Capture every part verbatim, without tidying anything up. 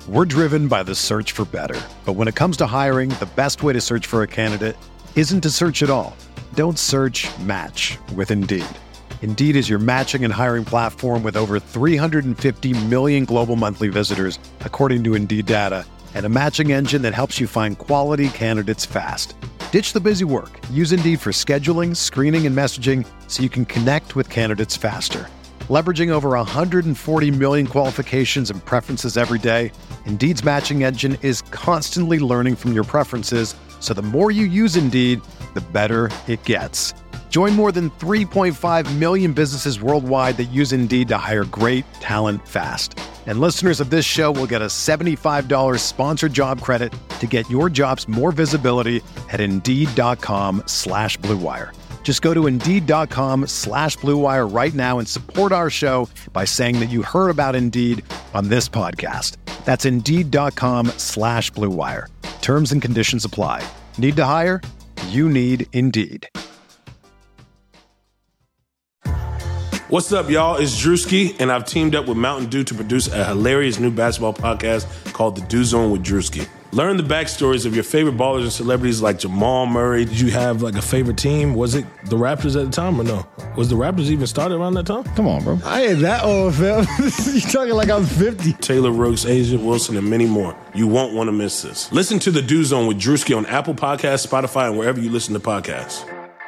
We're driven by the search for better. But when it comes to hiring, the best way to search for a candidate isn't to search at all. Don't search, match with Indeed. Indeed is your matching and hiring platform with over three hundred fifty million global monthly visitors, according to Indeed data, and a matching engine that helps you find quality candidates fast. Ditch the busy work. Use Indeed for scheduling, screening, and messaging so you can connect with candidates faster. Leveraging over one hundred forty million qualifications and preferences every day, Indeed's matching engine is constantly learning from your preferences, so the more you use Indeed, the better it gets. Join more than three point five million businesses worldwide that use Indeed to hire great talent fast. And listeners of this show will get a seventy-five dollars sponsored job credit to get your jobs more visibility at Indeed.com slash Blue Wire. Just go to Indeed.com slash Blue Wire right now and support our show by saying that you heard about Indeed on this podcast. That's Indeed.com slash Blue Wire. Terms and conditions apply. Need to hire? You need Indeed. What's up, y'all? It's Drewski, and I've teamed up with Mountain Dew to produce a hilarious new basketball podcast called The Dew Zone with Drewski. Learn the backstories of your favorite ballers and celebrities like Jamal Murray. Did you have like a favorite team? Was it the Raptors at the time or no? Was the Raptors even started around that time? Come on, bro. I ain't that old, fam. You talking like I'm fifty. Taylor Rooks, Asia Wilson, and many more. You won't want to miss this. Listen to The Dew Zone with Drewski on Apple Podcasts, Spotify, and wherever you listen to podcasts.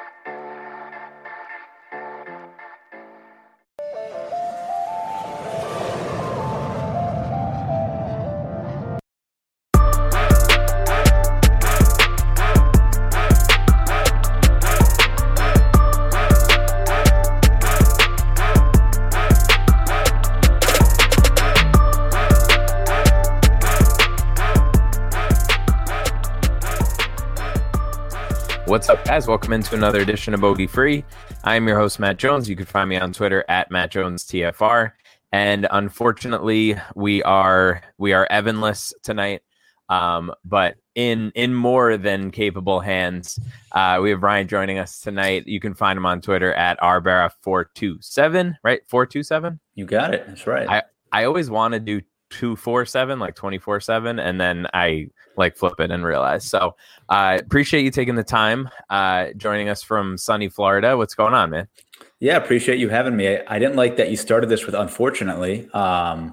What's up, guys? Welcome into another edition of Bogey Free. I'm your host, Matt Jones. You can find me on Twitter at Matt Jones T F R. And unfortunately, we are we are Evanless tonight, um, but in in more than capable hands. Uh, we have Ryan joining us tonight. You can find him on Twitter at Arbera four two seven, right? four two seven? You got it. That's right. I, I always want to do two four seven, like twenty-four seven, and then I like flip it and realize. So I uh, appreciate you taking the time, uh, joining us from sunny Florida. What's going on, man? Yeah, appreciate you having me. I, I didn't like that you started this with unfortunately, um,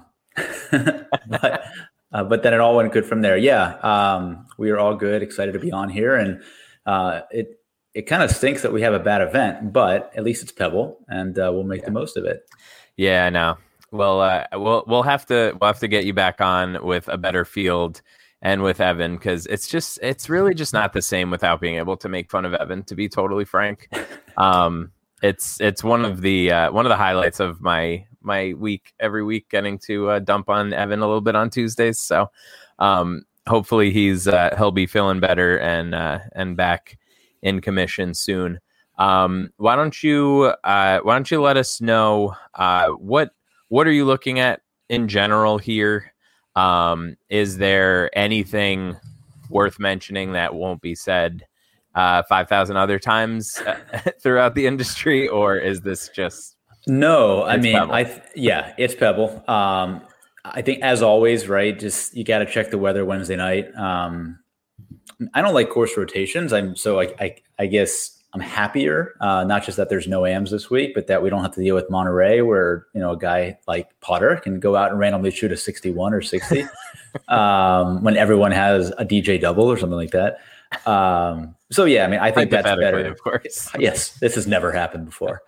but uh, but then it all went good from there. Yeah, um, we are all good, excited to be on here, and uh, it it kind of stinks that we have a bad event, but at least it's Pebble, and uh, we'll make yeah. the most of it. Yeah, I know. Well, uh, we'll we'll have to we'll have to get you back on with a better field and with Evan, because it's just it's really just not the same without being able to make fun of Evan. To be totally frank, um, it's it's one of the uh, one of the highlights of my my week every week, getting to uh, dump on Evan a little bit on Tuesdays. So um, hopefully he's uh, he'll be feeling better and uh, and back in commission soon. Um, why don't you uh, why don't you let us know uh, what. What are you looking at in general here? Um, is there anything worth mentioning that won't be said uh, five thousand other times uh, throughout the industry, or is this just... No, I mean, Pebble? I th- yeah, it's Pebble. Um, I think, as always, right, just you got to check the weather Wednesday night. Um, I don't like course rotations. I'm so I, I, I guess... I'm happier, uh, not just that there's no A Ms this week, but that we don't have to deal with Monterey, where, you know, a guy like Potter can go out and randomly shoot a sixty-one or sixty um, when everyone has a D J double or something like that. Um, so, yeah, I mean, I think that's better. Of course. Yes, this has never happened before.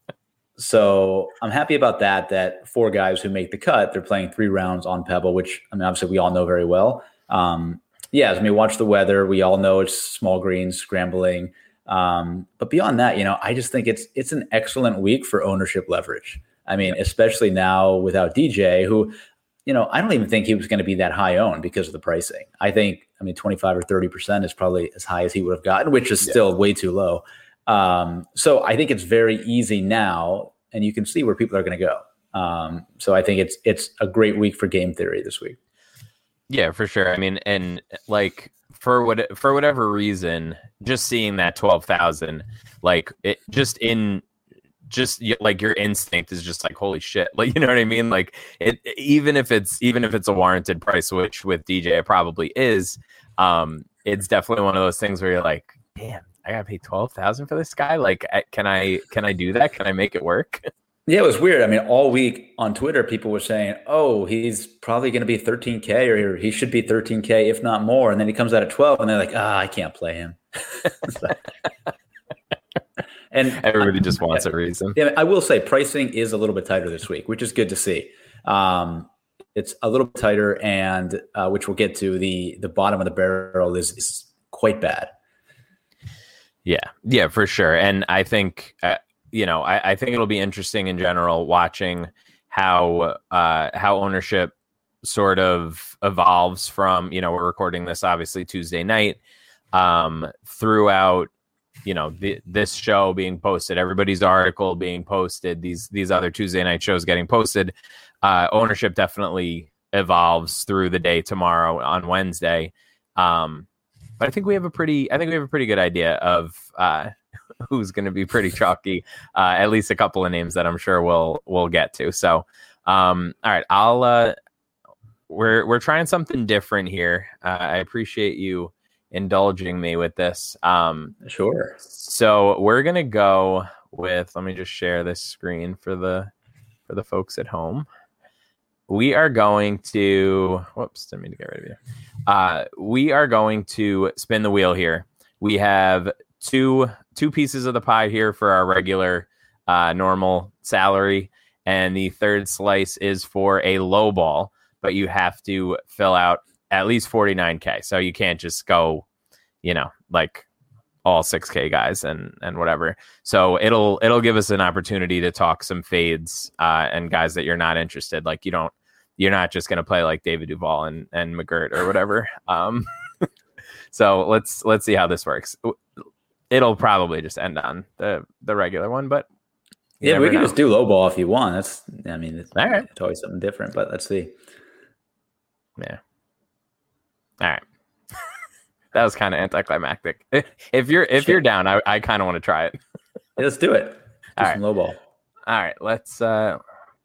So I'm happy about that, that four guys who make the cut, they're playing three rounds on Pebble, which, I mean, obviously we all know very well. Um, yeah, I mean, watch the weather. We all know it's small greens, scrambling. Um, but beyond that, you know, I just think it's it's an excellent week for ownership leverage. I mean, especially now without D J, who, you know, I don't even think he was going to be that high owned because of the pricing. I think, I mean, twenty-five or thirty percent is probably as high as he would have gotten, which is yeah. still way too low. Um, so I think it's very easy now, and you can see where people are going to go. Um, so I think it's it's a great week for game theory this week. Yeah, for sure. I mean, and like for what for whatever reason, just seeing that twelve thousand, like it just in just like your instinct is just like, holy shit. Like, you know what I mean? Like it, even if it's, even if it's a warranted price, which with D J it probably is, um, it's definitely one of those things where you're like, damn, I gotta pay twelve thousand for this guy. Like, can I, can I do that? Can I make it work? Yeah, it was weird. I mean, all week on Twitter, people were saying, oh, he's probably going to be thirteen K or he should be thirteen K, if not more. And then he comes out at twelve and they're like, ah, I can't play him. And everybody just wants a reason. Yeah, I will say pricing is a little bit tighter this week, which is good to see. Um, it's a little bit tighter, and uh, which we'll get to. The the bottom of the barrel is, is quite bad. Yeah, yeah, for sure. And I think, uh, you know, I, I think it'll be interesting in general watching how uh, how ownership sort of evolves from, you know, we're recording this obviously Tuesday night, um, throughout, you know, the, this show being posted, everybody's article being posted, these these other Tuesday night shows getting posted. Uh, ownership definitely evolves through the day tomorrow on Wednesday. Um, but I think we have a pretty, I think we have a pretty good idea of uh, who's going to be pretty chalky. Uh, at least a couple of names that I'm sure we'll we'll get to. So, um, all right, I'll. Uh, we're we're trying something different here. Uh, I appreciate you indulging me with this. Um, sure. So we're gonna go with. Let me just share this screen for the for the folks at home. We are going to. Whoops! Didn't mean to get rid of you. Uh, we are going to spin the wheel here. We have two two pieces of the pie here for our regular uh, normal salary, and the third slice is for a low ball. But you have to fill out at least forty-nine K. So you can't just go, you know, like all six K guys and and whatever. So it'll it'll give us an opportunity to talk some fades uh, and guys that you're not interested. Like you don't, you're not just going to play like David Duval and, and McGirt or whatever. Um, so let's let's see how this works. It'll probably just end on the the regular one, but yeah, we can know. Just do low ball if you want. That's I mean, it's, all right. It's always something different, but let's see. Yeah. All right. That was kind of anticlimactic. If you're if you're down, I, I kind of want to try it. Yeah, let's do it. Do All some right. low ball. All right. Let's uh,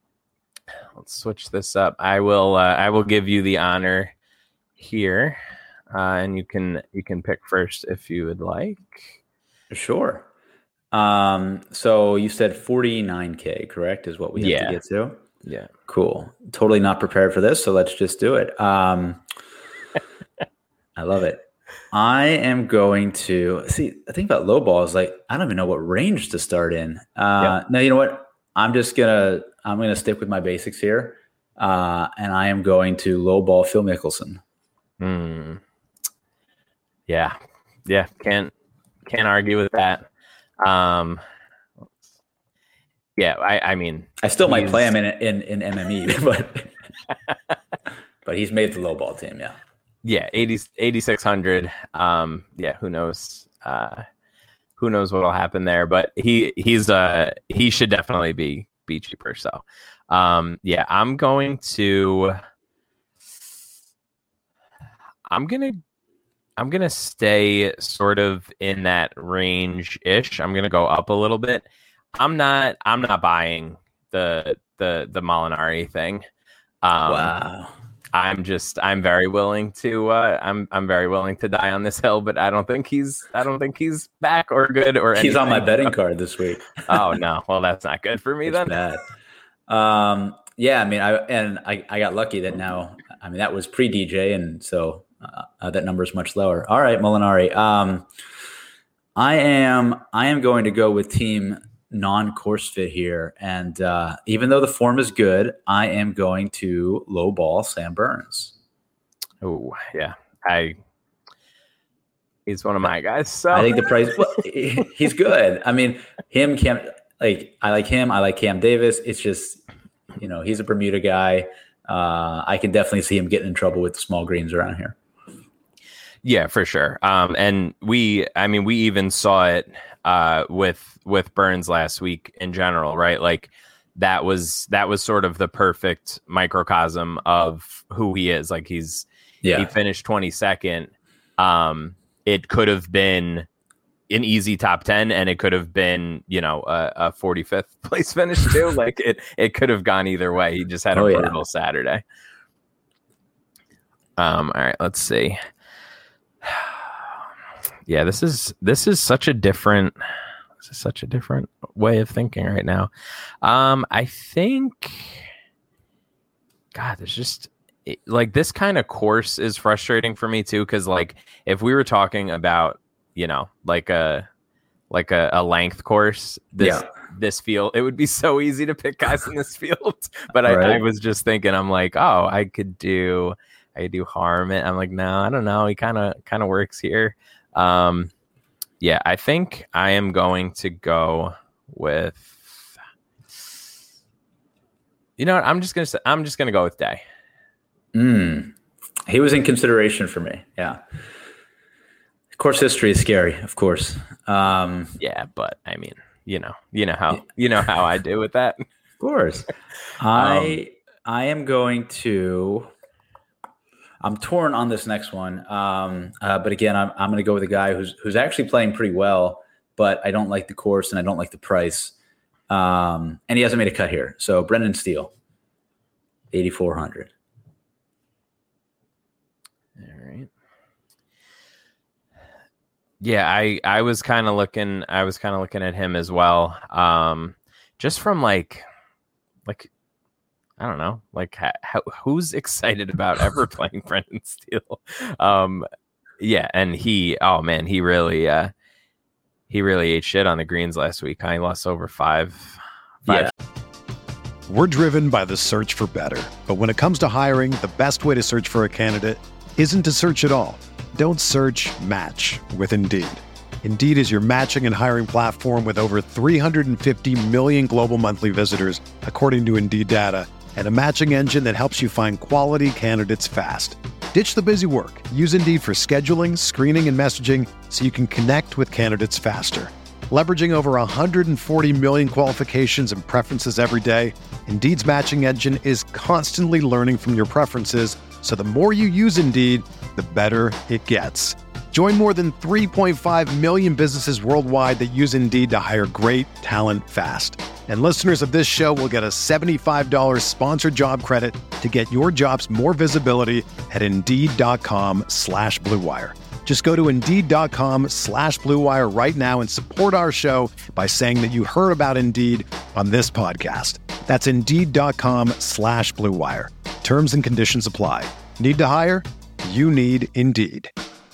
let's switch this up. I will uh, I will give you the honor here, uh, and you can you can pick first if you would like. Sure. Um. So you said forty-nine K, correct? Is what we have yeah. to get to. Yeah. Cool. Totally not prepared for this, so let's just do it. Um, I love it. I am going to see. The thing about low ball is like I don't even know what range to start in. Uh, yep. Now you know what? I'm just gonna I'm gonna stick with my basics here, uh, and I am going to low ball Phil Mickelson. Hmm. Yeah. Yeah. Can't can't argue with that. Um. Yeah, I, I mean, I still might play him in in, in M M E, but but he's made the low ball team, yeah. Yeah, eighty-six hundred. Um, yeah, who knows? Uh, who knows what'll happen there? But he he's uh he should definitely be be cheaper. So, um, yeah, I'm going to. I'm gonna. I'm gonna stay sort of in that range ish. I'm gonna go up a little bit. I'm not. I'm not buying the the the Molinari thing. Um, wow. I'm just. I'm very willing to. Uh, I'm. I'm very willing to die on this hill, but I don't think he's. I don't think he's back or good or. He's anything. on my betting card this week. Oh no! Well, that's not good for me it's then. Bad. Um. Yeah. I mean, I and I. I got lucky that now. I mean, that was pre D J, and so uh, that number is much lower. All right, Molinari. Um. I am. I am going to go with team non-course fit here, and uh, even though the form is good, I am going to low ball Sam Burns. Oh yeah, I. He's one of my guys. So I think the price. Well, he's good. I mean, him, Cam. Like I like him. I like Cam Davis. It's just, you know, he's a Bermuda guy. Uh, I can definitely see him getting in trouble with the small greens around here. Yeah, for sure. Um, and we, I mean, we even saw it uh, with with Burns last week in general, right? Like that was that was sort of the perfect microcosm of who he is. Like he's yeah. he finished twenty-second. Um, it could have been an easy top ten, and it could have been, you know, a, a forty-fifth place finish too. Like it, it could have gone either way. He just had a oh, brutal yeah. Saturday. Um, all right, let's see. Yeah, this is this is such a different this is such a different way of thinking right now. Um, I think, God, there's just it, like this kind of course is frustrating for me too, because like if we were talking about, you know, like a like a, a length course, this yeah. this field, it would be so easy to pick guys in this field. But I, right. I was just thinking, I'm like, oh, I could do I could do Harman. I'm like, no, I don't know. He kind of kind of works here. Um, yeah, I think I am going to go with, you know what? I'm just going to say, I'm just going to go with Day. Mm. He was in consideration for me. Yeah. Course history is scary, of course. Um, yeah, but I mean, you know, you know how, you know how I do with that. Of course. I, um, I am going to, I'm torn on this next one, um, uh, but again, I'm I'm going to go with a guy who's who's actually playing pretty well, but I don't like the course and I don't like the price, um, and he hasn't made a cut here. So Brendan Steele, eighty-four hundred. All right. Yeah, I I was kind of looking, I was kind of looking at him as well, um, just from like, like. I don't know, like how, who's excited about ever playing Brendan Steele? Um, yeah, and he, oh man, he really, uh, he really ate shit on the greens last week. He lost over five. five. Yeah. We're driven by the search for better, but when it comes to hiring, the best way to search for a candidate isn't to search at all. Don't search. Match with Indeed. Indeed is your matching and hiring platform with over three hundred fifty million global monthly visitors, according to Indeed data, and a matching engine that helps you find quality candidates fast. Ditch the busy work. Use Indeed for scheduling, screening, and messaging so you can connect with candidates faster. Leveraging over one hundred forty million qualifications and preferences every day, Indeed's matching engine is constantly learning from your preferences, so the more you use Indeed, the better it gets. Join more than three point five million businesses worldwide that use Indeed to hire great talent fast. And listeners of this show will get a seventy-five dollars sponsored job credit to get your jobs more visibility at Indeed.com slash Blue Wire. Just go to Indeed.com slash Blue Wire right now and support our show by saying that you heard about Indeed on this podcast. That's Indeed.com slash Blue Wire. Terms and conditions apply. Need to hire? You need Indeed.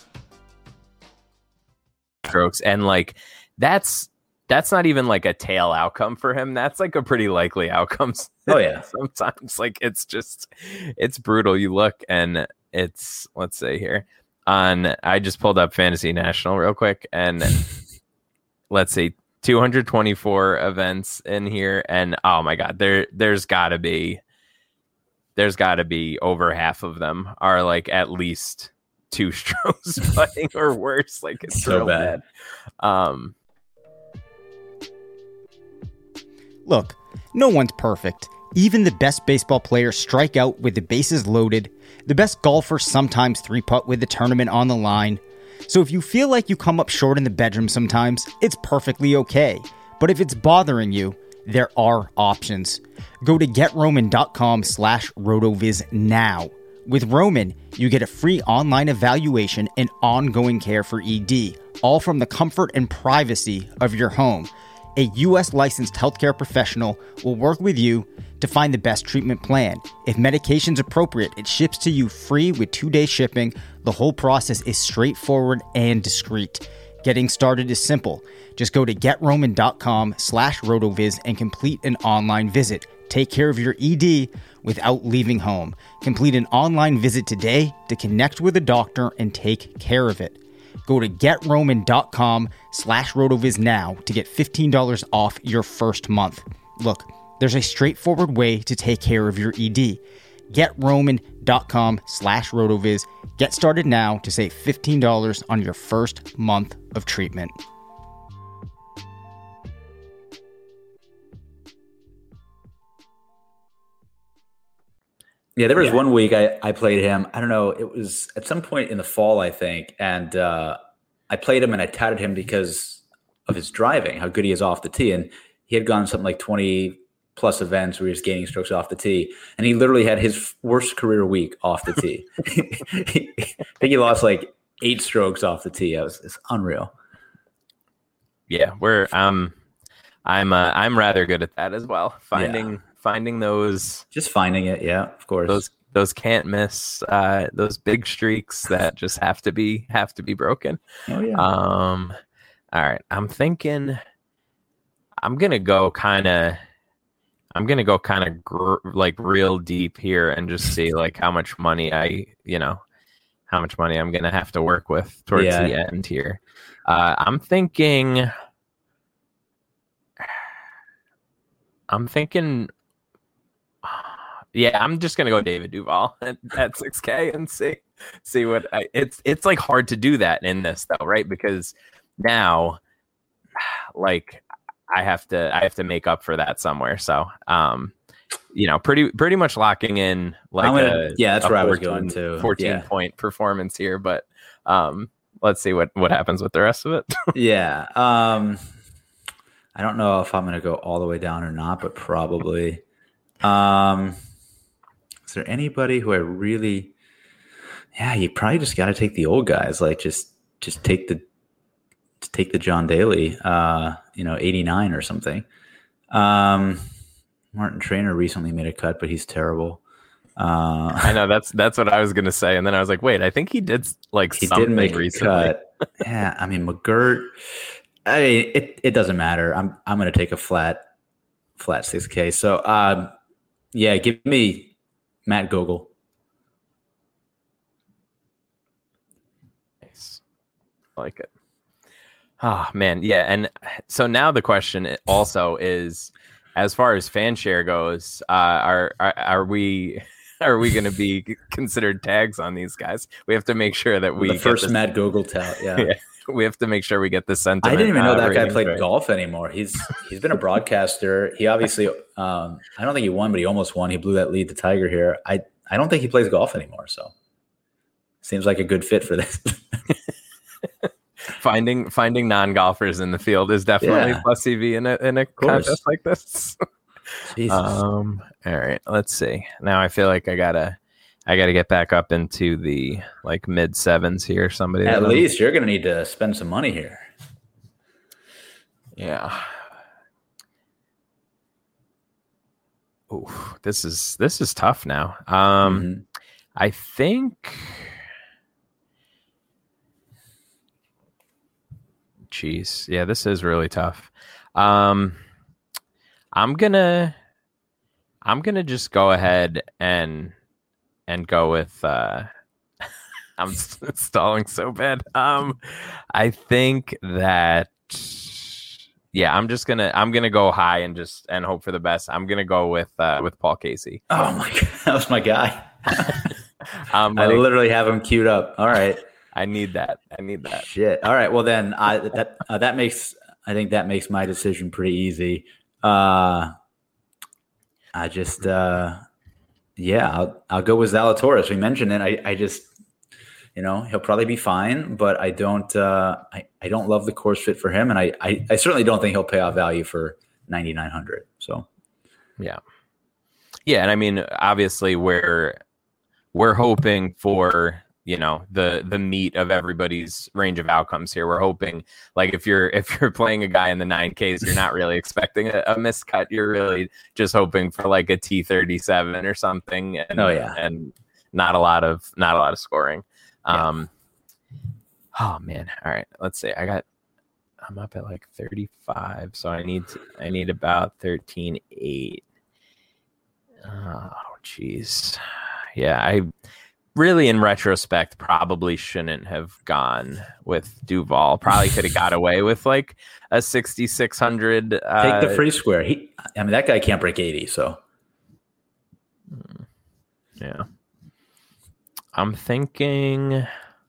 Strokes, and like that's that's not even like a tail outcome for him. That's like a pretty likely outcome. Oh yeah. Sometimes like it's just it's brutal. You look and it's, let's say here on, I just pulled up Fantasy National real quick, and let's see, two hundred twenty-four events in here, and oh my god, there there's gotta be there's gotta be over half of them are like at least two strokes putting or worse. Like it's so real bad. bad. Um, Look, no one's perfect. Even the best baseball players strike out with the bases loaded. The best golfers sometimes three-putt with the tournament on the line. So if you feel like you come up short in the bedroom sometimes, it's perfectly okay. But if it's bothering you, there are options. Go to GetRoman.com slash RotoViz now. With Roman, you get a free online evaluation and ongoing care for E D, all from the comfort and privacy of your home. A U S licensed healthcare professional will work with you to find the best treatment plan. If medication's appropriate, it ships to you free with two-day shipping. The whole process is straightforward and discreet. Getting started is simple. Just go to GetRoman.com slash RotoViz and complete an online visit. Take care of your E D without leaving home. Complete an online visit today to connect with a doctor and take care of it. Go to GetRoman.com slash RotoViz now to get fifteen dollars off your first month. Look, there's a straightforward way to take care of your E D. GetRoman.com slash RotoViz. Get started now to save fifteen dollars on your first month of treatment. Yeah, there was yeah. one week I, I played him. I don't know. It was at some point in the fall, I think. And uh, I played him and I touted him because of his driving, how good he is off the tee. And he had gone something like twenty plus events where he was gaining strokes off the tee. And he literally had his worst career week off the tee. I think he lost like eight strokes off the tee. It was, it's unreal. Yeah, we're um I'm uh, I'm rather good at that as well. Finding yeah. finding those just finding it, yeah, of course. Those those can't miss uh those big streaks that just have to be have to be broken. Oh yeah. Um all right, I'm thinking I'm going to go kind of I'm going to go kind of gr- like real deep here and just see like how much money I, you know, how much money I'm going to have to work with towards yeah. the end here. Uh, I'm thinking, I'm thinking, yeah, I'm just going to go David Duval at, at six K and see, see what I, it's, it's like hard to do that in this though, right? Because now like I have to, I have to make up for that somewhere. So, um, you know, pretty, pretty much locking in like, gonna, a, yeah, that's a where I fourteen, was going to fourteen yeah. point performance here, but, um, let's see what, what happens with the rest of it. yeah. Um, I don't know if I'm going to go all the way down or not, but probably. Um, is there anybody who I really? Yeah, you probably just got to take the old guys. Like just, just take the, take the John Daly. Uh, you know, eighty-nine or something. Um, Martin Traynor recently made a cut, but he's terrible. Uh, I know that's that's what I was gonna say, and then I was like, wait, I think he did like he something did make recently. A cut. Yeah, I mean McGirt. I mean, it it doesn't matter. I'm I'm gonna take a flat flat six K. So um, yeah, give me Matt Gogol. Nice, I like it. Oh man, yeah, and so now the question also is, as far as fan share goes, uh, are, are are we are we going to be considered tags on these guys? We have to make sure that we the first this, Matt Gogol tout. Yeah. yeah, we have to make sure we get the sentiment. I didn't even know uh, that guy played right. golf anymore. He's he's been a broadcaster. He obviously, um, I don't think he won, but he almost won. He blew that lead to Tiger here. I I don't think he plays golf anymore. So seems like a good fit for this. Finding finding non-golfers in the field is definitely yeah. plus C V in a in a contest like this. Jesus. Um. All right. Let's see. Now I feel like I gotta I gotta get back up into the like mid sevens here. Somebody at least you're gonna need to spend some money here. Yeah. Oh, this is this is tough now. Um, mm-hmm. I think. Jeez, yeah, this is really tough. Um, I'm gonna, I'm gonna just go ahead and and go with. Uh, I'm stalling so bad. Um, I think that, yeah, I'm just gonna, I'm gonna go high and just and hope for the best. I'm gonna go with uh, with Paul Casey. Oh my god, that was my guy. um, I like, literally have him queued up. All right. I need that. I need that. Shit. All right. Well, then I that uh, that makes I think that makes my decision pretty easy. Uh, I just uh, yeah, I'll I'll go with Zalatoris. We mentioned it. I I just you know he'll probably be fine, but I don't uh, I I don't love the course fit for him, and I I, I certainly don't think he'll pay off value for ninety-nine hundred. So yeah, yeah, and I mean obviously we're we're hoping for. You know, the the meat of everybody's range of outcomes here. We're hoping, like, if you're if you're playing a guy in the nine Ks, you're not really expecting a, a miscut. You're really just hoping for like a T thirty-seven or something. And, oh yeah, and not a lot of not a lot of scoring. Um, yeah. Oh man, all right. Let's see. I got. I'm up at like thirty-five, so I need to, I need about thirteen eight. Oh jeez, yeah, I. Really, in retrospect, probably shouldn't have gone with Duval. Probably could have got away with like a sixty-six hundred. Uh, Take the free square. He, I mean, that guy can't break eighty. So, yeah, I'm thinking.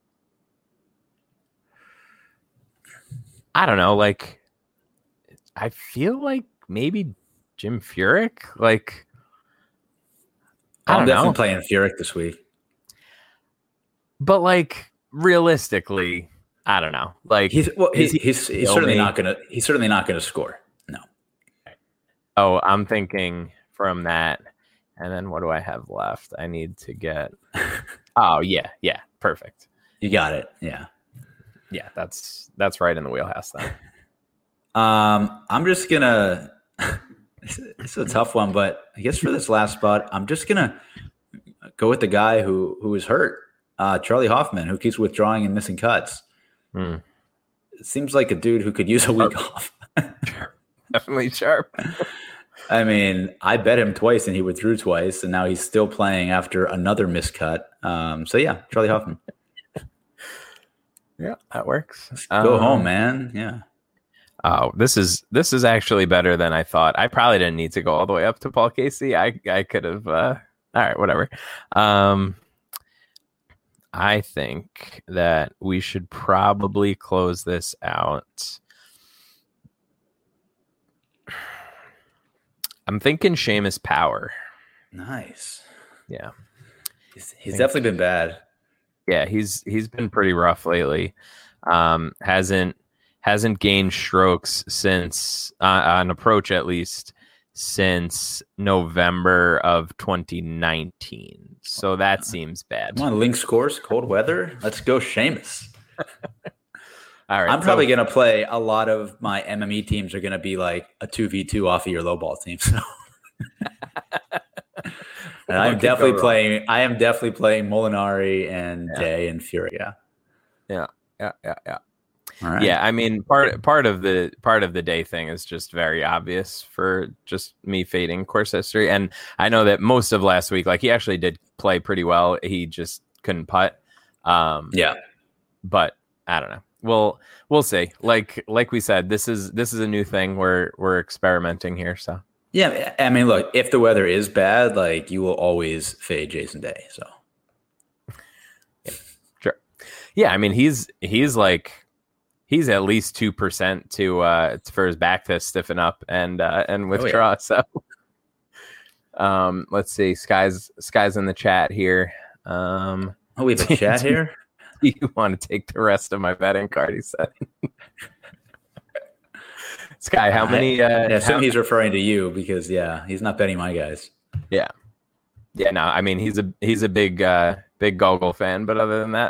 I don't know. Like, I feel like maybe Jim Furyk. Like, I don't I'm definitely know. playing Furyk this week. But like realistically, I don't know. Like he's well, he's he he's, he's certainly me? not gonna he's certainly not gonna score. No. Oh, I'm thinking from that, and then what do I have left? I need to get. Oh yeah, yeah, perfect. You got it. Yeah, yeah. That's that's right in the wheelhouse then. um, I'm just gonna. This is a tough one, but I guess for this last spot, I'm just gonna go with the guy who who is hurt, uh, Charlie Hoffman, who keeps withdrawing and missing cuts. Mm. It seems like a dude who could use a week off. Definitely sharp. I mean, I bet him twice and he withdrew twice, and now he's still playing after another miscut. Um, so yeah, Charlie Hoffman. Yeah, that works. Go um, home, man. Yeah. Oh, this is this is actually better than I thought. I probably didn't need to go all the way up to Paul Casey. I I could have. Uh, all right, whatever. Um, I think that we should probably close this out. I'm thinking Seamus Power. Nice. Yeah, he's, he's definitely been bad. Yeah, he's he's been pretty rough lately. Um, hasn't. Hasn't gained strokes since, uh, on approach at least, since November of twenty nineteen. So that seems bad. Come on, Lynx course, cold weather. Let's go, Seamus. All right. I'm so, probably going to play a lot of my M M E teams are going to be like a two v two off of your low ball team. So. And I'm definitely playing. I am definitely playing Molinari and yeah. Day and Fury. Yeah. Yeah. Yeah. Yeah. Yeah. All right. Yeah, I mean, part part of the part of the day thing is just very obvious for just me fading course history, and I know that most of last week, like he actually did play pretty well. He just couldn't putt. Um, yeah, but I don't know. We'll we'll see. Like like we said, this is this is a new thing. We're we're experimenting here. So yeah, I mean, look, if the weather is bad, like you will always fade Jason Day. So yeah, sure. Yeah, I mean, he's he's like. He's at least two percent to uh, for his back to stiffen up and uh, and withdraw. Oh, yeah. So, um, let's see. Sky's Sky's in the chat here. Um, oh, we have a chat here. Do you want to take the rest of my betting card? He said. Sky, how many? Uh, I assume how, he's referring to you because yeah, he's not betting my guys. Yeah, yeah. No, I mean he's a he's a big uh, big Gogol fan, but other than that.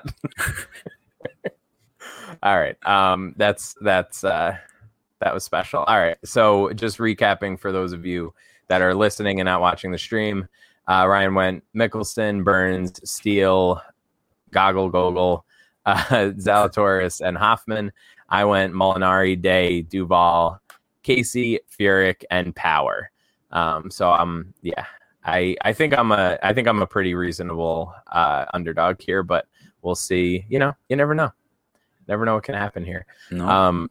All right. Um, that's that's uh, that was special. All right. So just recapping for those of you that are listening and not watching the stream, uh, Ryan went Mickelson, Burns, Steele, Goggle, Gogol, uh, Zalatoris, and Hoffman. I went Molinari, Day, Duval, Casey, Furyk, and Power. Um, so I'm yeah. I I think I'm a I think I'm a pretty reasonable uh, underdog here, but we'll see. You know, you never know. Never know what can happen here. No. Um,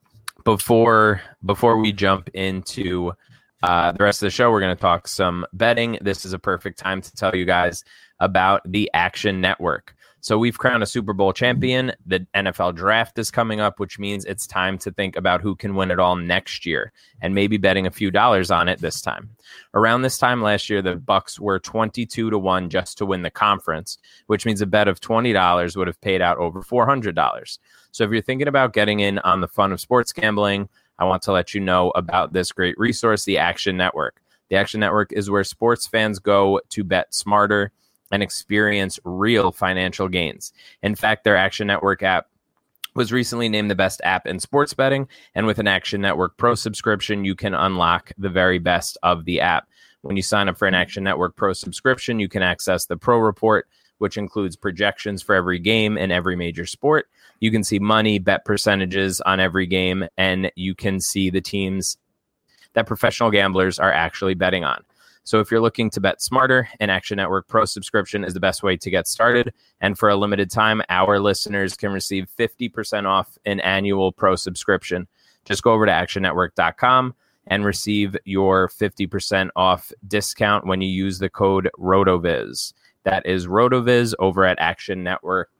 before before we jump into uh, the rest of the show, we're going to talk some betting. This is a perfect time to tell you guys about the Action Network. So we've crowned a Super Bowl champion. The N F L draft is coming up, which means it's time to think about who can win it all next year and maybe betting a few dollars on it this time. Around this time last year, the Bucs were twenty-two to one just to win the conference, which means a bet of twenty dollars would have paid out over four hundred dollars. So if you're thinking about getting in on the fun of sports gambling, I want to let you know about this great resource, the Action Network. The Action Network is where sports fans go to bet smarter and experience real financial gains. In fact, their Action Network app was recently named the best app in sports betting, and with an Action Network Pro subscription, you can unlock the very best of the app. When you sign up for an Action Network Pro subscription, you can access the Pro Report, which includes projections for every game and every major sport. You can see money, bet percentages on every game, and you can see the teams that professional gamblers are actually betting on. So if you're looking to bet smarter, an Action Network Pro subscription is the best way to get started. And for a limited time, our listeners can receive fifty percent off an annual Pro subscription. Just go over to action network dot com and receive your fifty percent off discount when you use the code RotoViz. That is RotoViz over at Action Network.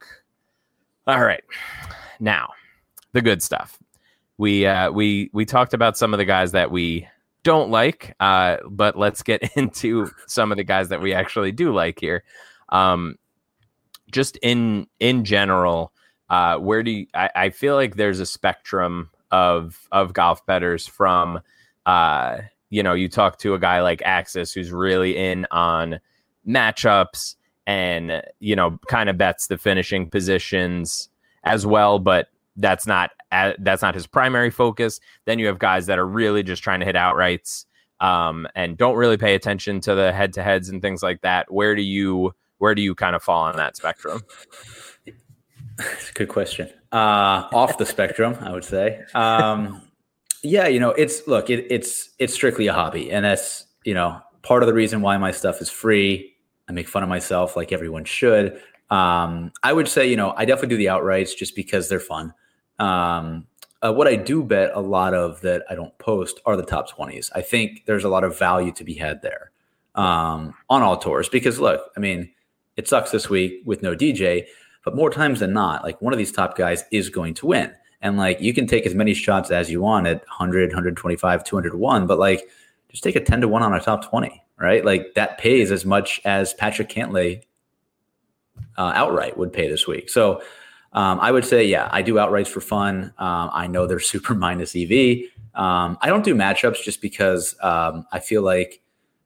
All right. Now, the good stuff. We uh, we we talked about some of the guys that we don't like, uh, but let's get into some of the guys that we actually do like here. Um, just in in general, Uh, where do you, I, I feel like there's a spectrum of of golf bettors from, uh, you know, you talk to a guy like Axis who's really in on matchups and, you know, kind of bets the finishing positions as well, but that's not uh, that's not his primary focus. Then you have guys that are really just trying to hit outrights um, and don't really pay attention to the head to heads and things like that. Where do you where do you kind of fall on that spectrum? It's a good question. Uh, off the spectrum, I would say. Um, yeah, you know, it's look, it, it's it's strictly a hobby, and that's, you know, part of the reason why my stuff is free. I make fun of myself like everyone should. Um, I would say, you know, I definitely do the outrights just because they're fun. Um, uh, what I do bet a lot of that I don't post are the top twenties. I think there's a lot of value to be had there um, on all tours because, look, I mean, it sucks this week with no D J. But more times than not, like one of these top guys is going to win. And like you can take as many shots as you want at one hundred, one twenty-five, two hundred one, but like just take a ten to one on a top twenty, right? Like that pays as much as Patrick Cantlay uh, outright would pay this week. So um, I would say, yeah, I do outrights for fun. Um, I know they're super minus E V. Um, I don't do matchups just because um, I feel like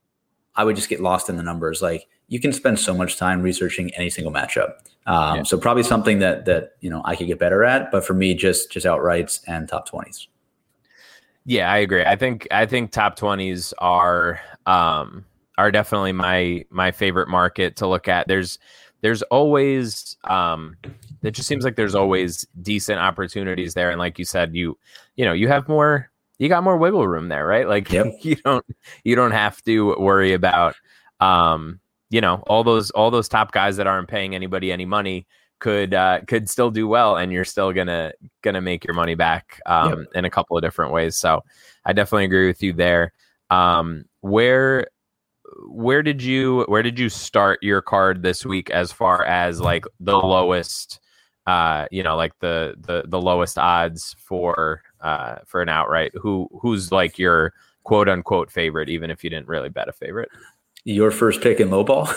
I would just get lost in the numbers. Like you can spend so much time researching any single matchup. Um, yeah. So probably something that, that, you know, I could get better at, but for me, just, just outrights and top twenties. Yeah, I agree. I think, I think top twenties are, um, are definitely my, my favorite market to look at. There's, there's always, um, it just seems like there's always decent opportunities there. And like you said, you, you know, you have more, you got more wiggle room there, right? Like yep. you don't, you don't have to worry about, um, you know, all those all those top guys that aren't paying anybody any money could uh, could still do well, and you're still gonna gonna make your money back um, yep. in a couple of different ways. So I definitely agree with you there. Um, where where did you where did you start your card this week as far as like the lowest, uh, you know, like the the the lowest odds for uh, for an outright? Who who's like your quote unquote favorite, even if you didn't really bet a favorite? Your first pick in lowball,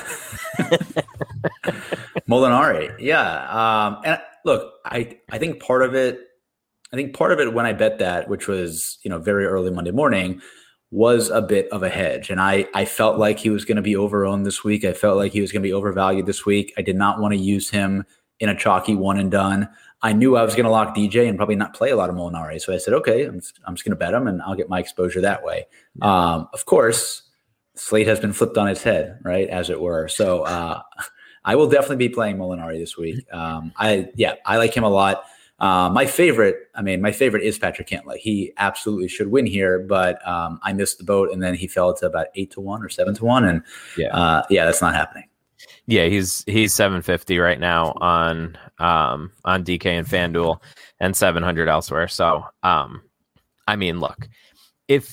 Molinari. Yeah. Um, and look, I, I think part of it, I think part of it when I bet that, which was, you know, very early Monday morning, was a bit of a hedge. And I, I felt like he was going to be overowned this week. I felt like he was going to be overvalued this week. I did not want to use him in a chalky one and done. I knew I was going to lock D J and probably not play a lot of Molinari. So I said, okay, I'm just, I'm just going to bet him and I'll get my exposure that way. Yeah. Um, of course, slate has been flipped on its head, right, as it were. So uh, I will definitely be playing Molinari this week. Um, I yeah, I like him a lot. Uh, my favorite, I mean, my favorite is Patrick Cantlay. He absolutely should win here, but um, I missed the boat, and then he fell to about eight to one or seven to one, and yeah, uh, yeah, that's not happening. Yeah, he's he's seven fifty right now on um, on D K and FanDuel, and seven hundred elsewhere. So, um, I mean, look, if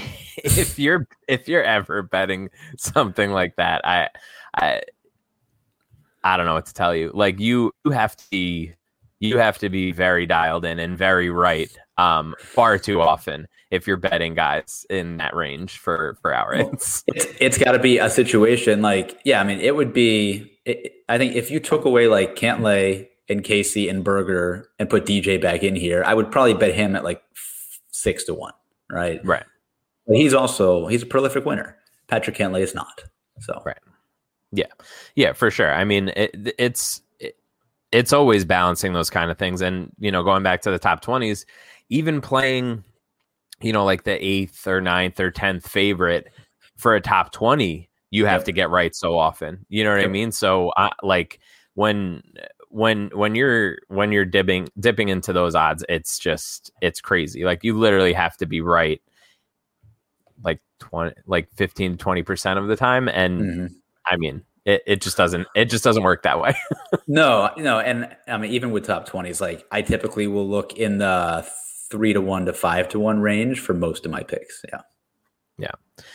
if you're if you're ever betting something like that, I I I don't know what to tell you. Like you you have to be you have to be very dialed in and very right um, far too often if you're betting guys in that range for for outrights. It's it's got to be a situation like yeah. I mean, it would be. It, I think if you took away like Cantlay and Casey and Berger and put D J back in here, I would probably bet him at like six to one. Right. Right. But he's also he's a prolific winner. Patrick Cantlay is not. So right. Yeah. Yeah, for sure. I mean, it, it's it, it's always balancing those kind of things. And, you know, going back to the top twenties, even playing, you know, like the eighth or ninth or tenth favorite for a top twenty, you have yep. to get right so often. You know what yep. I mean? So uh, like when when when you're when you're dipping dipping into those odds, it's just it's crazy. Like you literally have to be right like twenty like fifteen to twenty percent of the time. And mm-hmm. I mean it, it just doesn't it just doesn't work that way. no, no, and I mean even with top twenties, like I typically will look in the three to one to five to one range for most of my picks. Yeah. Yeah.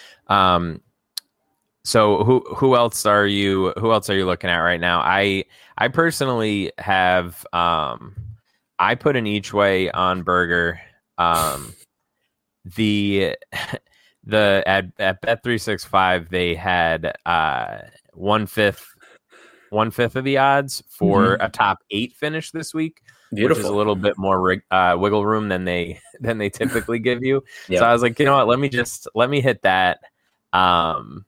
Um So who who else are you who else are you looking at right now? I I personally have um I put an each way on Berger. Um the the at at Bet three sixty-five they had uh one fifth one fifth of the odds for Mm-hmm. a top eight finish this week, Beautiful. which is a little bit more rig- uh, wiggle room than they than they typically give you. Yep. So I was like, you know what? Let me just let me hit that, um,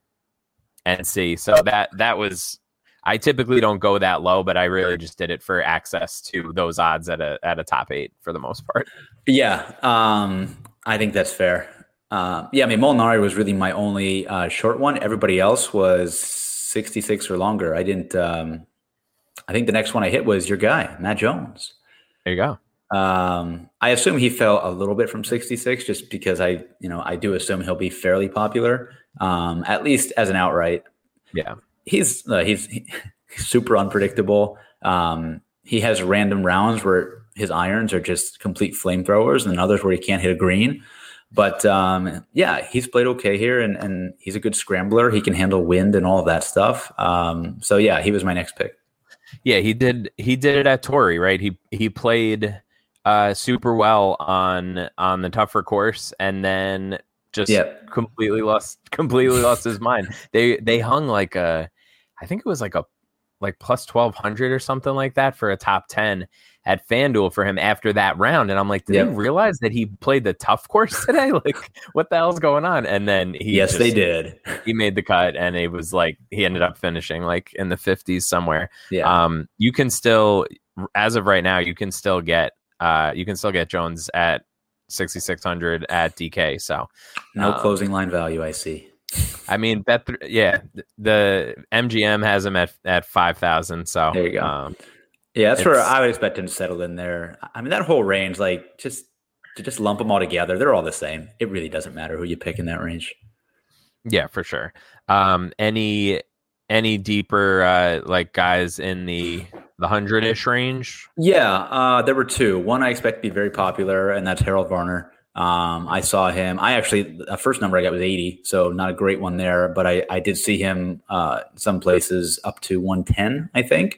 and see. So that that was. I typically don't go that low, but I really just did it for access to those odds at a at a top eight for the most part. Yeah, um, I think that's fair. Uh, yeah, I mean, Molinari was really my only uh, short one. Everybody else was sixty-six or longer. I didn't. Um, I think the next one I hit was your guy, Matt Jones. There you go. Um, I assume he fell a little bit from sixty-six, just because I, you know, I do assume he'll be fairly popular, um, at least as an outright. Yeah. He's uh, he's, he's super unpredictable. Um, he has random rounds where his irons are just complete flamethrowers, and others where he can't hit a green. But um, yeah, he's played okay here, and, and he's a good scrambler. He can handle wind and all of that stuff. Um, so yeah, he was my next pick. Yeah, he did. He did it at Torrey, right? He he played uh, super well on on the tougher course, and then just Yep. completely lost completely lost his mind. They they hung like a, I think it was like a like plus twelve hundred or something like that for a top ten at FanDuel for him after that round, and I'm like, did Yep. they realize that he played the tough course today? Like, what the hell's going on? And then he Yes, just, they did. he made the cut, and it was like he ended up finishing like in the fifties somewhere. Yeah. Um, you can still, as of right now, you can still get uh, you can still get Jones at sixty-six hundred at D K. So No um, closing line value, I see. I mean, bet th- yeah, the M G M has him at at five thousand. So There you go. Um, Yeah, that's where it's- I would expect him to settle in there. I mean, that whole range, like just to just lump them all together, they're all the same. It really doesn't matter who you pick in that range. yeah, for sure. Um, any any deeper uh, like guys in the the hundred ish range? Yeah, uh, there were two. One I expect to be very popular, and that's Harold Varner. Um, I saw him. I actually, the first number I got was eighty, so not a great one there, but I, I did see him uh, some places up to one ten, I think.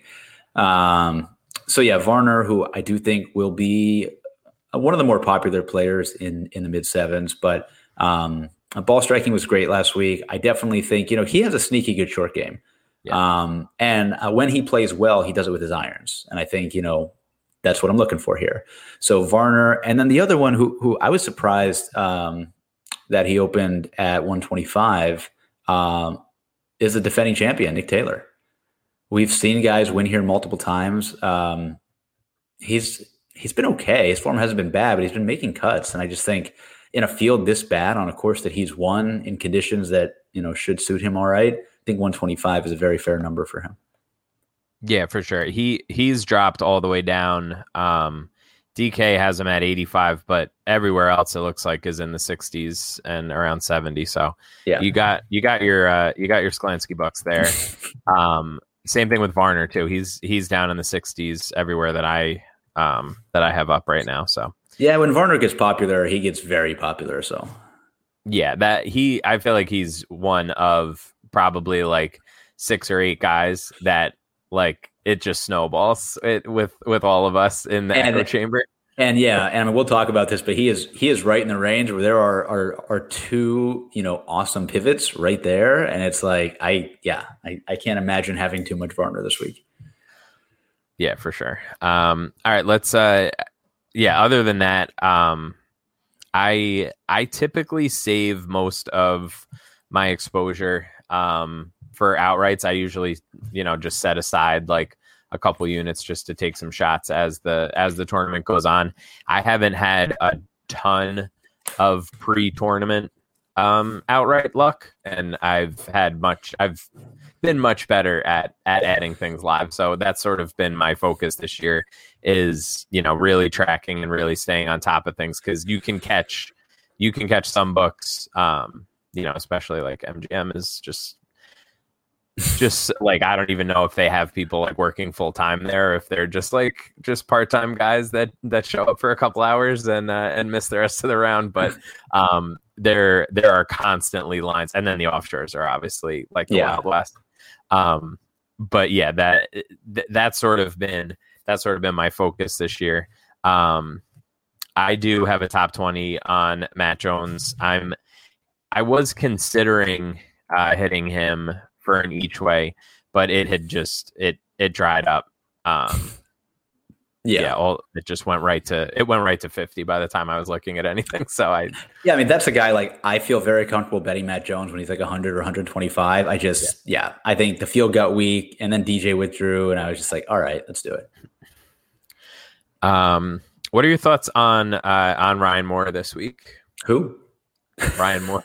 Um, so yeah, Varner, who I do think will be one of the more popular players in, in the mid sevens, but um, ball striking was great last week. I definitely think, you know, he has a sneaky good short game. Yeah. Um, and uh, when he plays well, he does it with his irons. And I think, you know, that's what I'm looking for here. So Varner, and then the other one who, who I was surprised um, that he opened at one twenty-five um, is the defending champion, Nick Taylor. We've seen guys win here multiple times. Um, he's he's been okay. His form hasn't been bad, but he's been making cuts. And I just think in a field this bad on a course that he's won in conditions that, you know, should suit him all right, I think one twenty-five is a very fair number for him. Yeah, for sure. He he's dropped all the way down. Um, D K has him at eighty-five, but everywhere else it looks like is in the sixties and around seventy. So Yeah. you got you got your uh, you got your Sklansky bucks there. um, same thing with Varner too. He's he's down in the sixties everywhere that I um, that I have up right now. So Yeah, when Varner gets popular, he gets very popular. So yeah, that he I feel like he's one of probably like six or eight guys that like it just snowballs it, with with all of us in the And- echo chamber. And yeah, and I mean, we'll talk about this, but he is he is right in the range where there are are are two, you know, awesome pivots right there. And it's like I yeah, I, I can't imagine having too much Varner this week. Yeah, for sure. Um, all right, let's uh yeah, other than that, um I I typically save most of my exposure um for outrights. I usually, you know, just set aside like a couple units just to take some shots as the as the tournament goes on. I haven't had a ton of pre-tournament um outright luck, and I've had much I've been much better at at adding things live. So that's sort of been my focus this year is, you know, really tracking and really staying on top of things, because you can catch you can catch some books, um, you know, especially like M G M is just just like, I don't even know if they have people like working full time there, or if they're just like just part time guys that that show up for a couple hours and uh, and miss the rest of the round. But um, there there are constantly lines, and then the offshores are obviously like the Yeah. Wild West. Um, but yeah, that th- that's sort of been that's sort of been my focus this year. Um, I do have a top twenty on Matt Jones. I'm I was considering uh, hitting him for an each way, but it had just it it dried up. Um, yeah, yeah all, it just went right to it went right to fifty by the time I was looking at anything. So I yeah, I mean that's a guy like I feel very comfortable betting Matt Jones when he's like one hundred or one twenty-five. I just yeah. yeah, I think the field got weak, and then D J withdrew, and I was just like, all right, let's do it. Um, what are your thoughts on uh, on Ryan Moore this week? Who? Ryan Moore.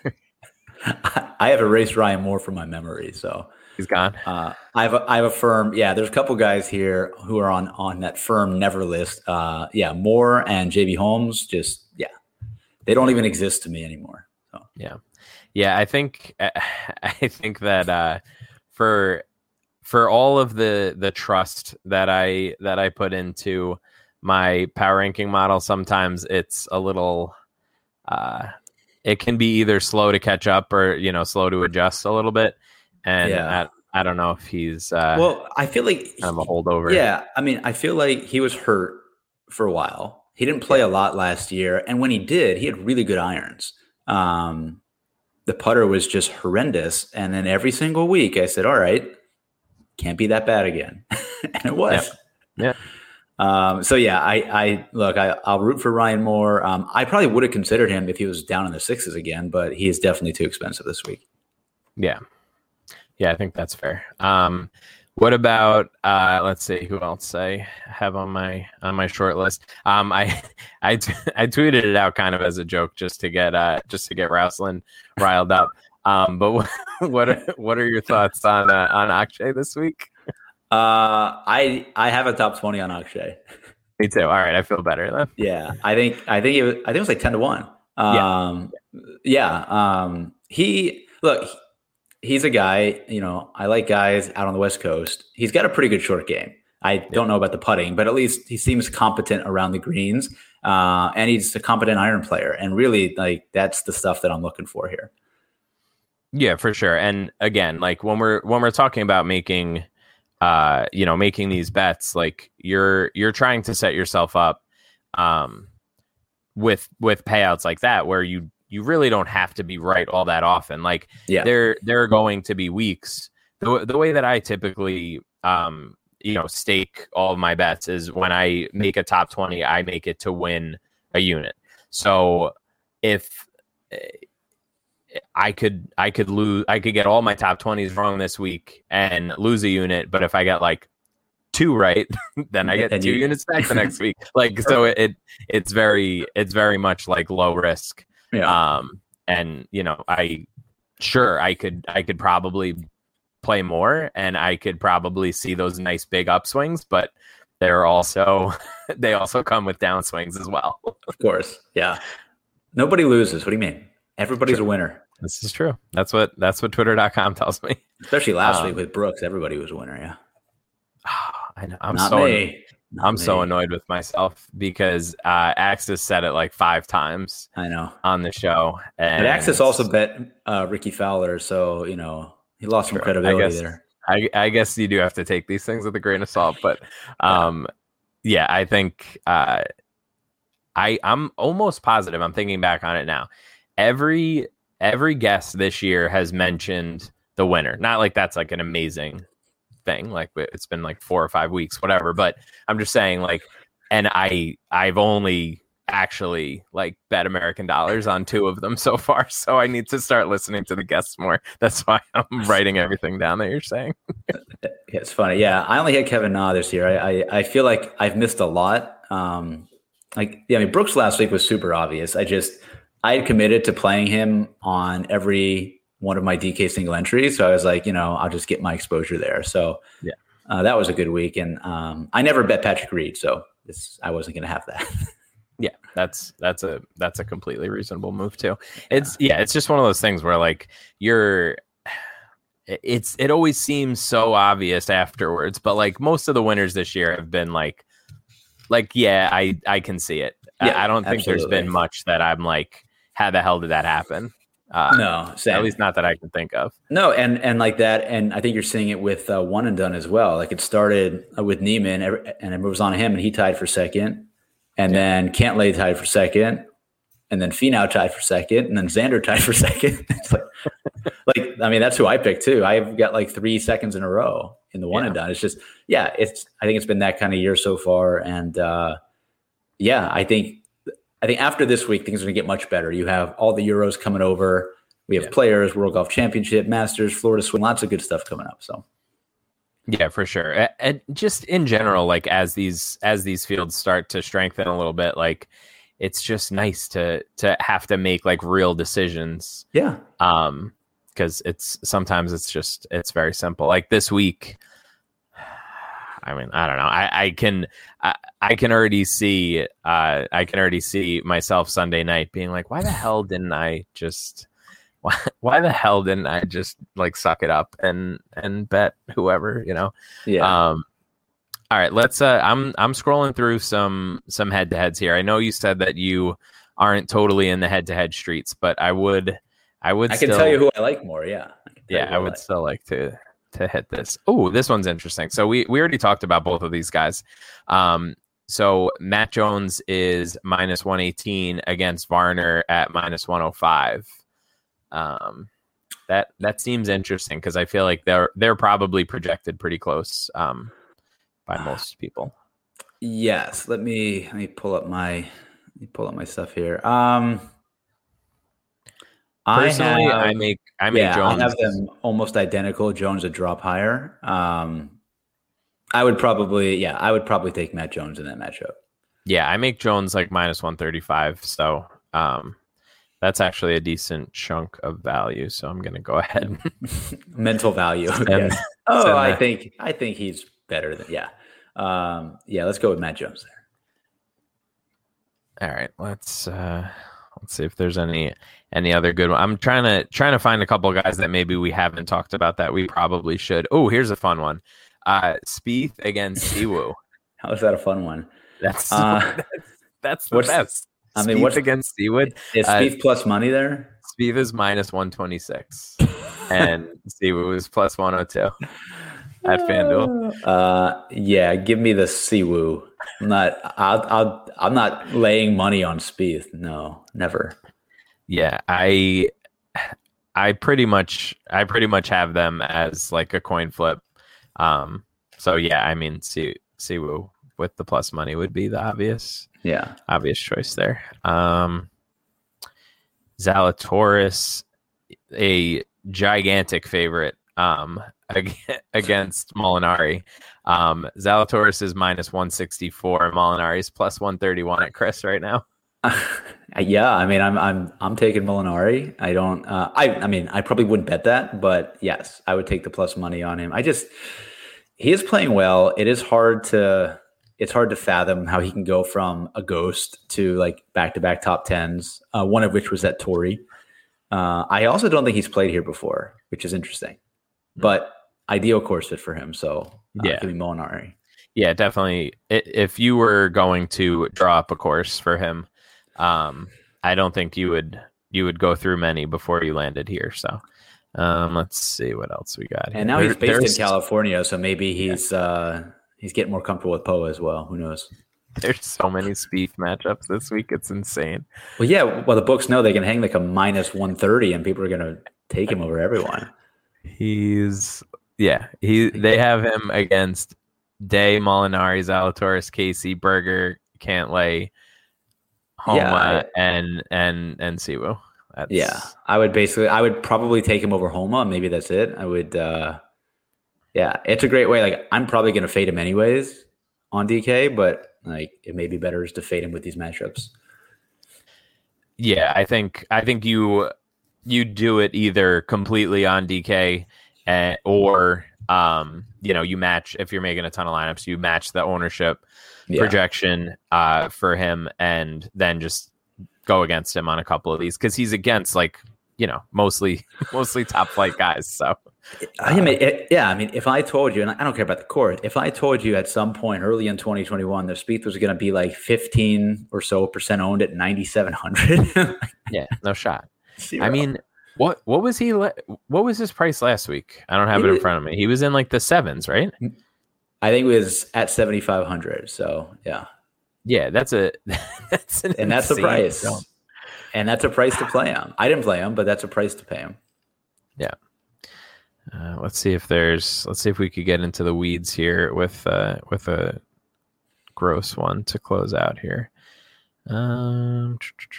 I have erased Ryan Moore from my memory, so he's gone. Uh, I have a, I have a firm. Yeah, there's a couple guys here who are on on that firm never list. Uh, yeah, Moore and J B Holmes. Just yeah, they don't even exist to me anymore. So. Yeah, yeah. I think I think that uh, for for all of the the trust that I that I put into my power ranking model, sometimes it's a little. Uh, it can be either slow to catch up or, you know, slow to adjust a little bit. And yeah. I, I don't know if he's uh, well, I feel like I'm a holdover. Yeah. I mean, I feel like he was hurt for a while. He didn't play a lot last year. And when he did, he had really good irons. Um, the putter was just horrendous. And then every single week I said, all right, can't be that bad again. And it was. Yeah. yeah. Um, so yeah, I, I look, I, I'll root for Ryan Moore. Um, I probably would have considered him if he was down in the sixes again, but he is definitely too expensive this week. Yeah. Yeah, I think that's fair. Um, what about, uh, let's see who else I have on my, on my short list. Um, I, I, t- I tweeted it out kind of as a joke just to get, uh, just to get Rouseland riled up. Um, but what, what are, what are your thoughts on, uh, on Akshay this week? Uh, I I have a top twenty on Akshay. Me too. All right, I feel better then. Yeah, I think I think it was, I think it was like ten to one. Um, yeah. yeah. Um, he look, he's a guy. You know, I like guys out on the West Coast. He's got a pretty good short game. I yeah. don't know about the putting, but at least he seems competent around the greens. Uh, and he's a competent iron player. And really, like that's the stuff that I'm looking for here. Yeah, for sure. And again, like when we're when we're talking about making. Uh, you know, making these bets, like you're you're trying to set yourself up um, with with payouts like that, where you you really don't have to be right all that often. Like yeah. there there are going to be weeks. The the way that I typically um, you know stake all of my bets is when I make a top twenty, I make it to win a unit. So if I could I could lose I could get all my top twenties wrong this week and lose a unit, but if I get like two right, then I get and two you... units back the next week. Like so it, it it's very it's very much like low risk. Yeah. Um and you know, I sure I could I could probably play more and I could probably see those nice big upswings, but they're also they also come with downswings as well. Of course. Yeah. Nobody loses. What do you mean? Everybody's true. a winner. This is true. That's what that's what twitter dot com tells me. Especially last um, week with Brooks, everybody was a winner. Yeah. I know. I'm Not so me. Not I'm me. so annoyed with myself because uh, Axis said it like five times. I know on the show. And but Axis also bet uh, Ricky Fowler, so you know he lost some true. credibility I guess, there. I, I guess you do have to take these things with a grain of salt, but um, yeah. yeah, I think uh, I I'm almost positive. I'm thinking back on it now. Every every guest this year has mentioned the winner. Not like that's like an amazing thing. Like it's been like four or five weeks, whatever. But I'm just saying, like, and I I've only actually like bet American dollars on two of them so far. So I need to start listening to the guests more. That's why I'm writing everything down that you're saying. It's funny. Yeah, I only had Kevin Na this year. I, I I feel like I've missed a lot. Um, like yeah, I mean Brooks last week was super obvious. I just I had committed to playing him on every one of my D K single entries. So I was like, you know, I'll just get my exposure there. So yeah, uh, that was a good week. And um, I never bet Patrick Reed. So this, I wasn't going to have that. yeah, that's, that's a, that's a completely reasonable move too. It's yeah, it's just one of those things where like you're, it's, it always seems so obvious afterwards, but like most of the winners this year have been like, like, yeah, I, I can see it. Yeah, I, I don't think absolutely. there's been much that I'm like, how the hell did that happen? Uh, no, same. At least not that I can think of. No, and and like that, and I think you're seeing it with uh, one and done as well. Like it started with Neiman, and it was on him, and he tied for second, and yeah. then Cantlay tied for second, and then Finau tied for second, and then Xander tied for second. It's like, like, I mean, that's who I picked too. I've got like three seconds in a row in the one Yeah. and done. It's just, yeah, it's, I think it's been that kind of year so far. And uh, yeah, I think, I think after this week, things are going to get much better. You have all the Euros coming over. We have Yeah. Players, World Golf Championship, Masters, Florida Swing, lots of good stuff coming up. So Yeah, for sure. A- And just in general, like as these as these fields start to strengthen a little bit, like it's just nice to to have to make like real decisions. yeah, Um, because it's sometimes it's just it's very simple. Like this week, I mean, I don't know. I, I can I, I can already see uh I can already see myself Sunday night being like, why the hell didn't I just why why the hell didn't I just like suck it up and and bet whoever, you know? yeah. Um, all right, let's. Uh, I'm I'm scrolling through some some head to heads here. I know you said that you aren't totally in the head to head streets, but I would I would. I can still, tell you who I like more. Yeah. I can tell you Yeah, who I would still like to to hit this. Oh, this one's interesting. So we we already talked about both of these guys. Um, so Matt Jones is minus one eighteen against Varner at minus one oh five. Um, that that seems interesting because I feel like they're they're probably projected pretty close. Um. By most people. Yes, let me let me pull up my let me pull up my stuff here. Um, Personally, I, have, I make I make yeah, Jones. I have them almost identical. Jones a drop higher. Um, I would probably yeah, I would probably take Matt Jones in that matchup. Yeah, I make Jones like minus one thirty five. So um, that's actually a decent chunk of value. So I'm gonna go ahead. Mental value. Send- yes. Oh, send I that. think I think he's better than yeah. Um, yeah, let's go with Matt Jones there. All right, let's uh, let's see if there's any any other good one. I'm trying to trying to find a couple of guys that maybe we haven't talked about that we probably should. Oh, here's a fun one. Uh, Spieth against Siwoo. How is that a fun one? That's Uh, that's, that's the what's- best. I mean, Spieth what's- against Seawood. Is Uh, Spieth plus money there? Spieth is minus one twenty-six, and Siwoo is plus one oh two at FanDuel. Uh, yeah, give me the Siwoo. I'm not. I'll, I'll. I'm not laying money on Spieth. No, never. Yeah, I, I pretty much, I pretty much have them as like a coin flip. Um, so yeah, I mean, Si- Siwoo with the plus money would be the obvious, Yeah. obvious choice there. Um, Zalatoris, a gigantic favorite. Um, ag- against Molinari. Um, Zalatoris is minus one sixty-four. Molinari is plus one thirty-one at Chris right now. Yeah, I mean, I'm I'm I'm taking Molinari. I don't. Uh, I I mean, I probably wouldn't bet that, but yes, I would take the plus money on him. I just he is playing well. It is hard to it's hard to fathom how he can go from a ghost to like back to back top tens. Uh, one of which was at Torrey. Uh, I also don't think he's played here before, which is interesting. But ideal course fit for him. So uh, Yeah. give me Molinari. Yeah, definitely. I- If you were going to draw up a course for him, um, I don't think you would you would go through many before you landed here. So um, let's see what else we got. And now Here. he's based There's- in California, so maybe he's uh, he's getting more comfortable with Poa as well. Who knows? There's so many Spieth matchups this week. It's insane. Well, yeah. Well, the books know they can hang like a minus one thirty, and people are going to take him over everyone. He's yeah. He they have him against Day, Molinari, Zalatoris, Casey, Berger, Cantlay, Homa, Yeah, I- and and and Siwoo. That's, Yeah, I would basically, I would probably take him over Homa. Maybe that's it. I would. uh Yeah, it's a great way. Like I'm probably going to fade him anyways on D K, but like it may be better just to fade him with these matchups. Yeah, I think I think you you do it either completely on D K uh, or um, you know, you match if you're making a ton of lineups, you match the ownership Yeah. projection uh, for him, and then just go against him on a couple of these because he's against like you know mostly mostly top flight guys. So I mean, it, yeah, I mean, if I told you, and I don't care about the court, if I told you at some point early in twenty twenty-one, the Spieth was going to be like fifteen or so percent owned at ninety-seven hundred. yeah, no shot. I mean, what what was he? Le- what was his price last week? I don't have He it in was- front of me. He was in like the sevens, right? I think it was at seventy-five hundred. So yeah, Yeah, that's a that's an and that's the insane price. jump. And that's a price to play him. I didn't play him, but that's a price to pay him. Yeah. Uh, let's see if there's. Let's see if we could get into the weeds here with uh, with a gross one to close out here. Um,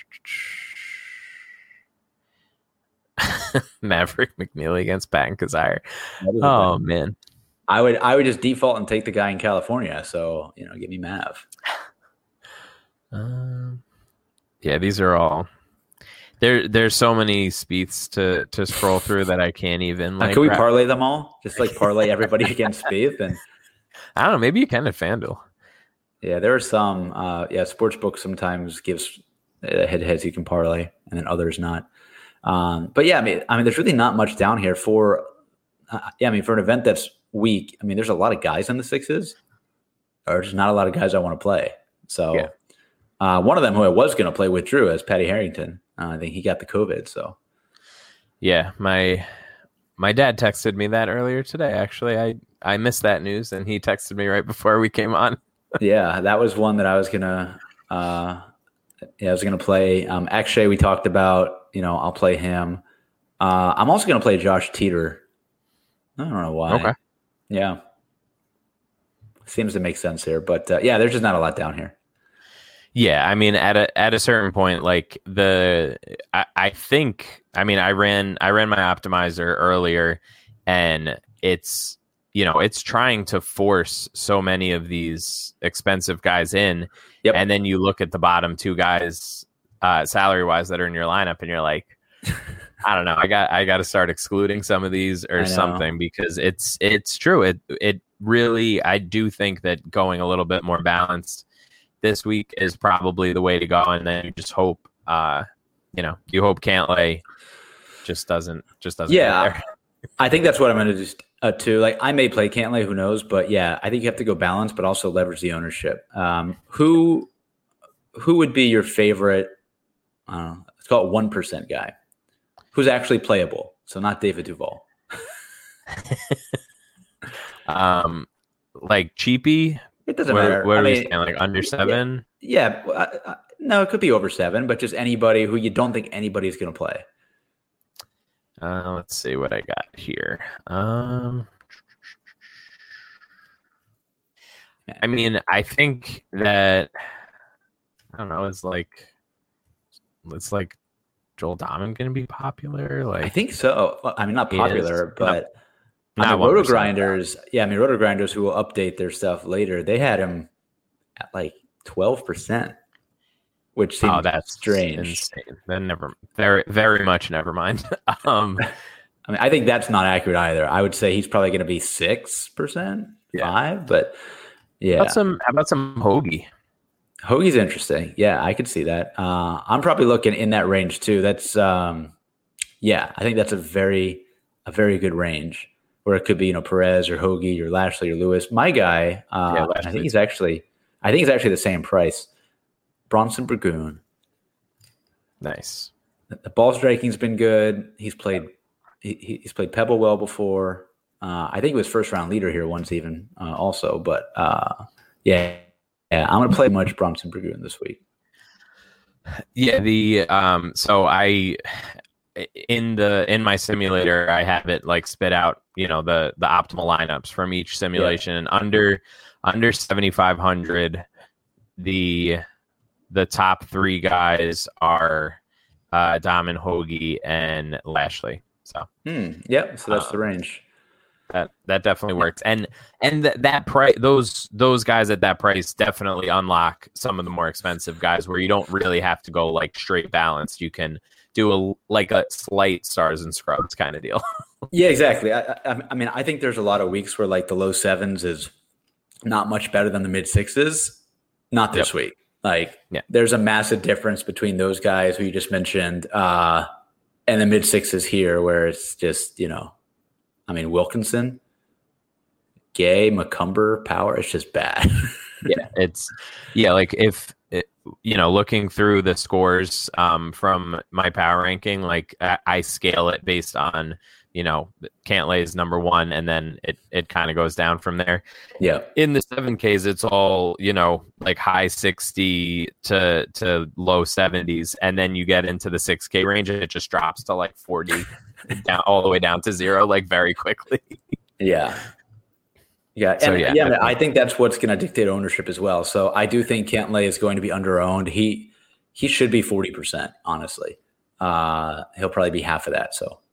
Maverick McNeely against Patton Kizzire. Oh man, I would I would just default and take the guy in California. So you know, give me Mav. Um, yeah, these are all. There, there's so many Spieths to to scroll through that I can't even. Like, uh, can we parlay them all? Just like parlay everybody against Spieth, and I don't know. Maybe you can at FanDuel. Yeah, there are some. Uh, yeah, Sportsbook sometimes gives uh, head-to-heads you can parlay, and then others not. Um, but yeah, I mean, I mean, there's really not much down here for. Uh, yeah, I mean, for an event that's weak, I mean, there's a lot of guys in the sixes, or there's not a lot of guys I want to play. So, yeah. uh, one of them who I was going to play withdrew as Patty Harrington. Uh, I think he got the COVID. So, yeah, my my dad texted me that earlier today. Actually, I I missed that news, and he texted me right before we came on. Yeah, that was one that I was gonna. Uh, yeah, I was gonna play. Um, Akshay, we talked about. You know, I'll play him. Uh, I'm also gonna play Josh Teeter. I don't know why. Okay. Yeah, seems to make sense here, but uh, yeah, there's just not a lot down here. Yeah, I mean, at a at a certain point, like the, I, I think, I mean, I ran I ran my optimizer earlier, and it's. You know, it's trying to force so many of these expensive guys in. Yep. And then you look at the bottom two guys, uh, salary wise, that are in your lineup, and you're like, I don't know, I got, I got to start excluding some of these or something, because it's, it's true. It, it really, I do think that going a little bit more balanced this week is probably the way to go. And then you just hope, uh, you know, you hope Cantlay just doesn't, just doesn't. Yeah. Get there. I think that's what I'm going to do. Uh, too. Like, I may play Cantlay, who knows? But yeah, I think you have to go balance, but also leverage the ownership. Um, who who would be your favorite? I don't know. Let's call it one percent guy who's actually playable. So not David Duval. um, like cheapy. It doesn't where, matter. Where I are we mean, standing? Like under seven? Yeah. yeah uh, uh, no, it could be over seven, but just anybody who you don't think anybody's going to play. Uh, let's see what I got here. Um, I mean, I think that I don't know. It's like it's like Joel Dahmen going to be popular. Like I think so. Well, I mean, not popular, is, but not, I mean, not Roto Grinders. Yeah, I mean, Roto Grinders who will update their stuff later. They had him at like twelve percent. Which seems oh, that's strange. Insane. Then never, very, very much never mind. um, I mean, I think that's not accurate either. I would say he's probably going to be six percent, yeah. five, but yeah. How about some, how about some Hoagie? Hoagie's interesting. Yeah, I could see that. Uh, I'm probably looking in that range too. That's, um, yeah, I think that's a very, a very good range where it could be, you know, Perez or Hoagie or Lashley or Lewis. My guy, uh, yeah, I think he's actually, I think he's actually the same price. Bronson Burgoon. Nice. The ball striking's been good. He's played he, he's played Pebble well before. Uh, I think he was first round leader here once even uh, also. But uh, yeah, yeah, I'm gonna play much Bronson Burgoon this week. Yeah, the um so I in the in my simulator I have it like spit out, you know, the the optimal lineups from each simulation. Yeah. And under under seventy-five hundred, the the top three guys are uh, Dahmen, Hoagie, and Lashley. So, hmm. Yep. So that's um, the range. That that definitely works. And and th- that price, those those guys at that price definitely unlock some of the more expensive guys where you don't really have to go like straight balanced. You can do a like a slight stars and scrubs kind of deal. Yeah, exactly. I, I, I mean, I think there's a lot of weeks where like the low sevens is not much better than the mid sixes. Not this yep. week. Like, yeah. There's a massive difference between those guys who you just mentioned uh, and the mid sixes here, where it's just, you know, I mean, Wilkinson, Gay, McCumber, Power, it's just bad. yeah, it's, yeah, like if, it, you know, looking through the scores um, from my power ranking, like I, I scale it based on you know, Cantlay is number one, and then it, it kind of goes down from there. Yeah. In the seven Ks, it's all, you know, like high sixty to to low seventies, and then you get into the six K range, and it just drops to like forty, down all the way down to zero, like very quickly. Yeah. Yeah, and So, yeah, yeah, definitely. I think that's what's going to dictate ownership as well. So I do think Cantlay is going to be underowned. He he should be forty percent, honestly. Uh, he'll probably be half of that. So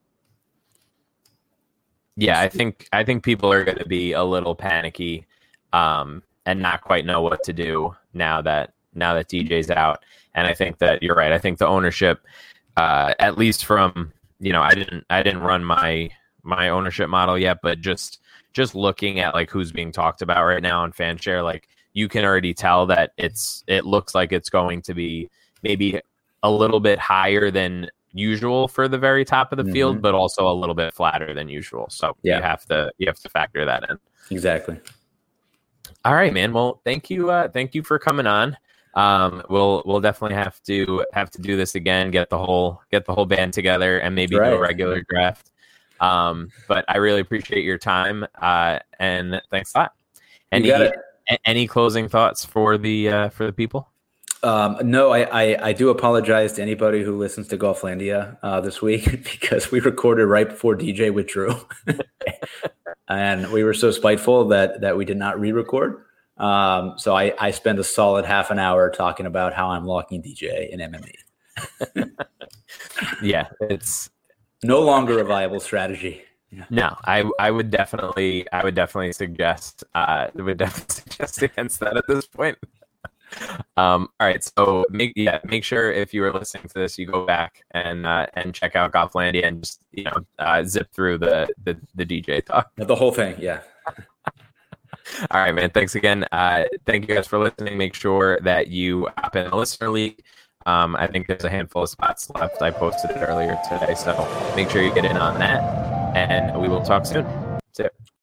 Yeah, I think I think people are going to be a little panicky um, and not quite know what to do now that now that D J's out. And I think that you're right. I think the ownership, uh, at least from you know, I didn't I didn't run my my ownership model yet, but just just looking at like who's being talked about right now on FanShare, like you can already tell that it's it looks like it's going to be maybe a little bit higher than usual for the very top of the mm-hmm. field, but also a little bit flatter than usual. So yeah. you have to you have to factor that in. Exactly. All right, man. Well, thank you. Uh, thank you for coming on. Um, we'll we'll definitely have to have to do this again. Get the whole get the whole band together and maybe right. do a regular draft. Um, but I really appreciate your time. Uh, and thanks a lot. Any a, any closing thoughts for the uh, for the people? Um, no, I, I, I do apologize to anybody who listens to Golflandia uh, this week because we recorded right before D J withdrew. And we were so spiteful that that we did not re-record. Um, so I, I spent a solid half an hour talking about how I'm locking D J in M M E. Yeah, it's no longer a viable strategy. Yeah. No, I I would definitely I would definitely suggest uh would definitely suggest against that at this point. Um, all right, so make yeah, make sure if you are listening to this, you go back and uh, and check out Golflandia and just you know uh, zip through the, the the D J talk, the whole thing. Yeah. All right, man. Thanks again. Uh, thank you guys for listening. Make sure that you hop in the listener league. Um, I think there's a handful of spots left. I posted it earlier today, so make sure you get in on that. And we will talk soon. See ya.